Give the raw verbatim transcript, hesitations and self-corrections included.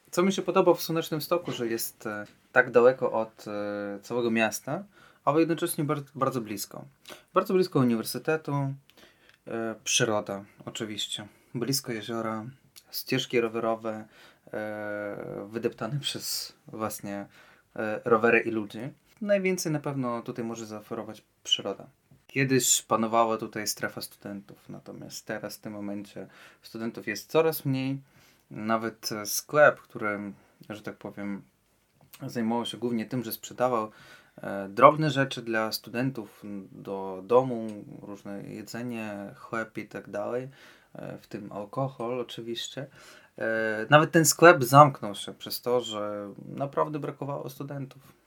Co mi się podoba w Słonecznym Stoku, że jest e, tak daleko od e, całego miasta, ale jednocześnie bardzo, bardzo blisko. Bardzo blisko uniwersytetu, e, przyroda oczywiście, blisko jeziora, ścieżki rowerowe e, wydeptane przez właśnie e, rowery i ludzi. Najwięcej na pewno tutaj może zaoferować przyroda. Kiedyś panowała tutaj strefa studentów, natomiast teraz w tym momencie studentów jest coraz mniej. Nawet e, sklep, który, że tak powiem, zajmował się głównie tym, że sprzedawał e, drobne rzeczy dla studentów do domu, różne jedzenie, chleb i tak dalej, e, w tym alkohol oczywiście. E, nawet ten sklep zamknął się przez to, że naprawdę brakowało studentów.